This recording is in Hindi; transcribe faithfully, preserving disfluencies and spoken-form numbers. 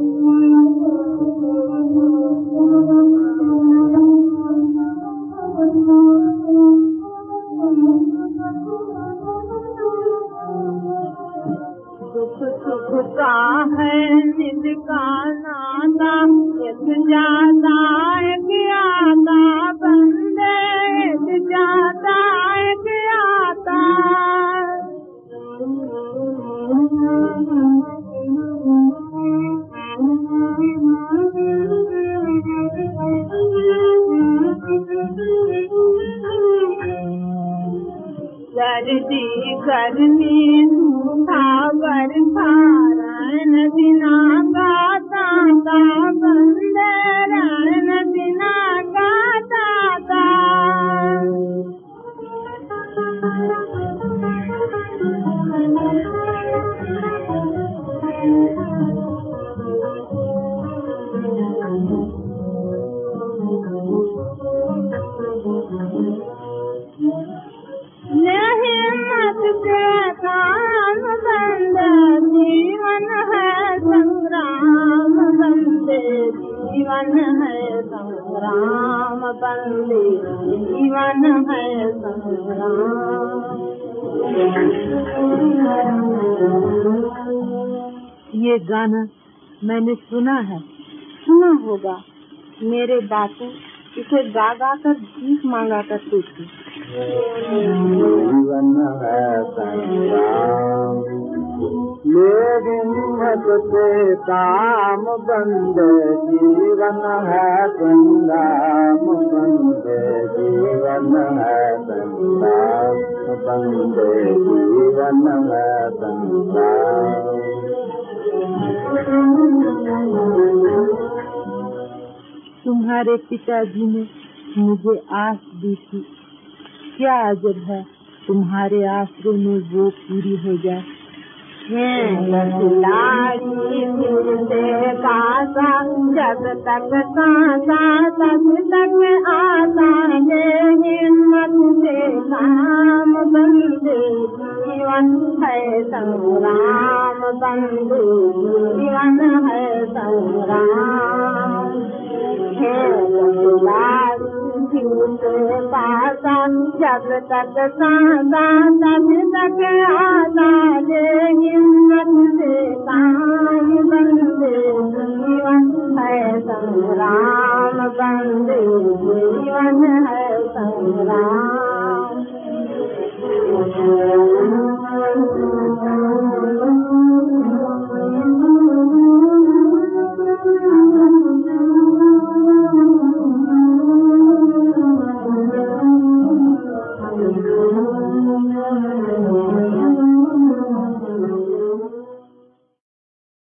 सुख का है निज का नाता, एक जाता एक आता, बंदे एक जाता एक आता। सर्दी गर्मी सूखा बरखा रण बिना गाता का, बंदे रण बिना गाता का। हिम्मत से काम बंदे जीवन है संग्राम, बंदे जीवन है संग्राम, बंदे जीवन है संग्राम। ये गाना मैंने सुना है, सुना होगा। मेरे बापू इसे गा गा कर भीख मांगा करते थे। जीवन है संग्राम, मेरी हिम्मत से काम बंदे जीवन है संग्राम, बंदे जीवन है संग्राम, बंदे जीवन है संग्राम। तुम्हारे पिताजी ने मुझे आस दी थी, क्या अजब है तुम्हारे आसरे में वो पूरी हो जाए। लाड़ी मिलते कासा, जब तक सांसा तब तक आसा, हिम्मत से काम बंदे जीवन है संग्राम, बंदे जीवन है संग्राम। मिलते कासा, जब तक सांसा तब तक आसा, हिम्मत से काम बंदे जीवन है संग्राम, बंदे जीवन है संग्राम।